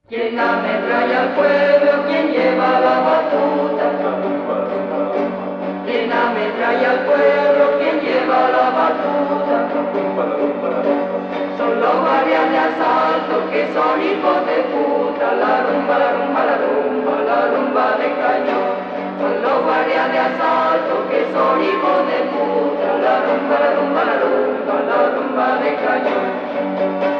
¿Quién ametralla al pueblo? ¿Quién lleva la batuta? ¿Quién ametralla al pueblo? ¿Quién lleva la batuta? Son los guardias de asalto que son hijos de puta. La rumba, la rumba, la rumba, la rumba de cañón. Son los guardias de asalto que son hijos de puta. La rumba, la rumba, la rumba, la rumba de cañón.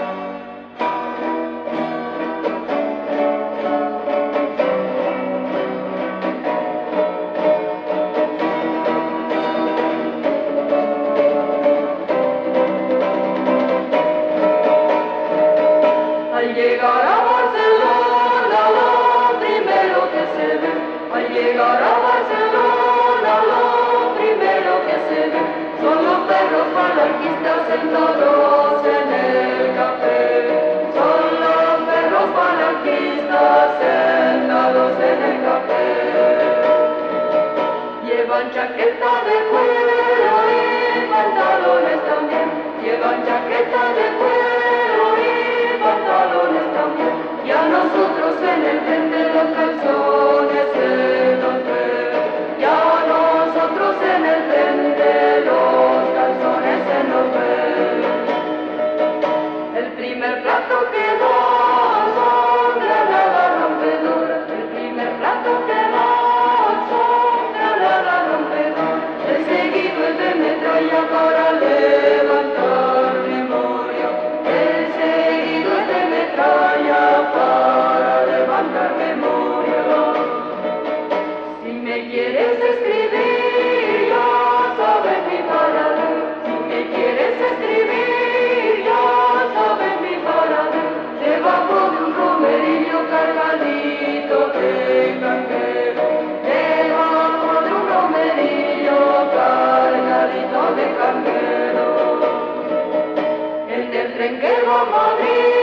Al llegar a Barcelona, lo primero que se ve, al llegar a Barcelona, lo primero que se ve, son los perros falangistas sentados en el café. Son los perros falangistas sentados en el café. Llevan chaqueta de cuero y pantalones también, llevan chaqueta de cuero y pantalones también, y a nosotros en el frente los calzones se nos ven, y a nosotros en el frente los calzones se nos ven. El primer plato que dan son granadas rompedoras, el primer plato que dan son granadas rompedoras, el seguido es de metralla para levantar memoria, el seguido es de metralla para levantar memoria. Si me quieres escribir ya sabes mi paradero, si me quieres escribir ya sabes mi paradero, debajo de un romerillo cargadito de canguero, debajo de un romerillo cargadito de canguero. En el tren que va a Madrid